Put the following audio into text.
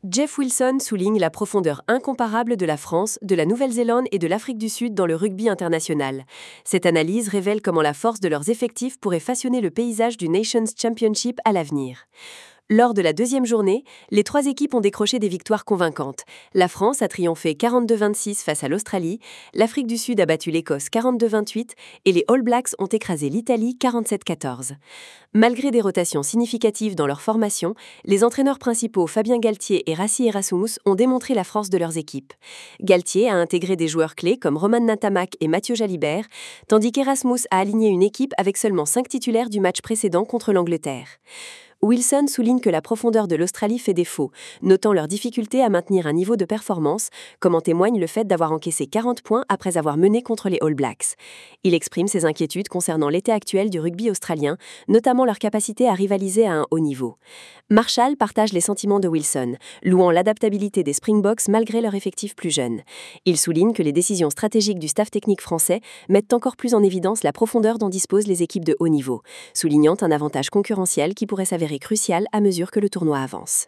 Jeff Wilson souligne la profondeur incomparable de la France, de la Nouvelle-Zélande et de l'Afrique du Sud dans le rugby international. Cette analyse révèle comment la force de leurs effectifs pourrait façonner le paysage du Nations Championship à l'avenir. Lors de la deuxième journée, les trois équipes ont décroché des victoires convaincantes. La France a triomphé 42-26 face à l'Australie, l'Afrique du Sud a battu l'Écosse 42-28 et les All Blacks ont écrasé l'Italie 47-14. Malgré des rotations significatives dans leur formation, les entraîneurs principaux Fabien Galtier et Rassi Erasmus ont démontré la force de leurs équipes. Galtier a intégré des joueurs clés comme Roman Ntamak et Mathieu Jalibert, tandis qu'Erasmus a aligné une équipe avec seulement 5 titulaires du match précédent contre l'Angleterre. Wilson souligne que la profondeur de l'Australie fait défaut, notant leur difficulté à maintenir un niveau de performance, comme en témoigne le fait d'avoir encaissé 40 points après avoir mené contre les All Blacks. Il exprime ses inquiétudes concernant l'état actuel du rugby australien, notamment leur capacité à rivaliser à un haut niveau. Marshall partage les sentiments de Wilson, louant l'adaptabilité des Springboks malgré leur effectif plus jeune. Il souligne que les décisions stratégiques du staff technique français mettent encore plus en évidence la profondeur dont disposent les équipes de haut niveau, soulignant un avantage concurrentiel qui pourrait s'avérer crucial à mesure que le tournoi avance.